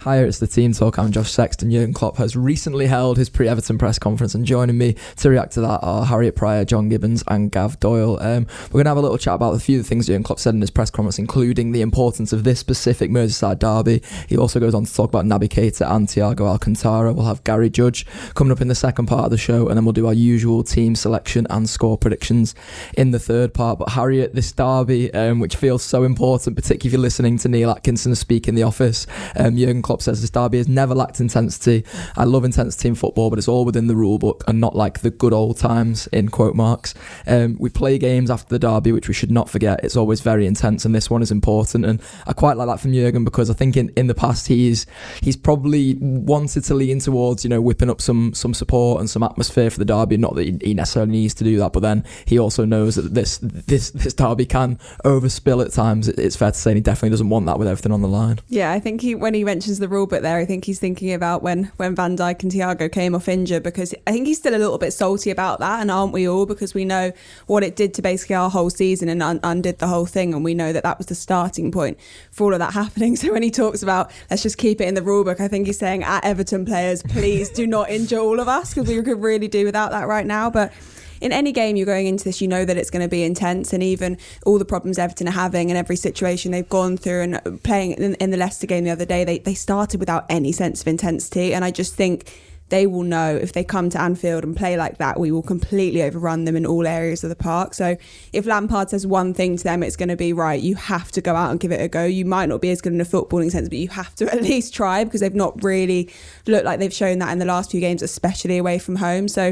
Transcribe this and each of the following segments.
Hi, it's the Team Talk. I'm Josh Sexton. Jurgen Klopp has recently held his pre-Everton press conference, and joining me to react to that are Harriet Pryor, John Gibbons and Gav Doyle. We're going to have a little chat about a few of the things Jurgen Klopp said in his press conference, including the importance of this specific Merseyside derby. He also goes on to talk about Naby Keita and Thiago Alcantara. We'll have Gary Judge coming up in the second part of the show, and then we'll do our usual team selection and score predictions in the third part. But Harriet, this derby, which feels so important, particularly if you're listening to Neil Atkinson speak in the office, Jurgen Klopp says this derby has never lacked intensity. I love intensity in football, but it's all within the rule book and not like the good old times, in quote marks. We play games after the derby, which we should not forget. It's always very intense, and this one is important. And I quite like that from Jurgen, because I think in the past he's probably wanted to lean towards, whipping up some support and some atmosphere for the derby. Not that he necessarily needs to do that, but then he also knows that this derby can overspill at times. It's fair to say, and he definitely doesn't want that with everything on the line. Yeah, I think when he mentions the rule book there, I think he's thinking about when Van Dijk and Thiago came off injured, because I think he's still a little bit salty about that, and aren't we all? Because we know what it did to basically our whole season and undid the whole thing, and we know that was the starting point for all of that happening. So when he talks about let's just keep it in the rule book, I think he's saying, at Everton players, please do not injure all of us, because we could really do without that right now. But in any game you're going into this, you know that it's going to be intense, and even all the problems Everton are having and every situation they've gone through, and playing in the Leicester game the other day, they started without any sense of intensity, and I just think they will know if they come to Anfield and play like that, we will completely overrun them in all areas of the park. So if Lampard says one thing to them, it's going to be, right, you have to go out and give it a go. You might not be as good in a footballing sense, but you have to at least try, because they've not really looked like they've shown that in the last few games, especially away from home. So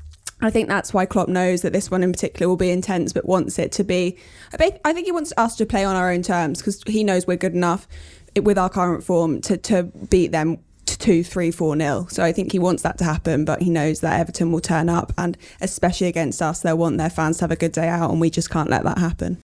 I think that's why Klopp knows that this one in particular will be intense, but wants it to be, I think he wants us to play on our own terms, because he knows we're good enough with our current form to beat them 2-3-4-0. So I think he wants that to happen, but he knows that Everton will turn up, and especially against us, they'll want their fans to have a good day out, and we just can't let that happen.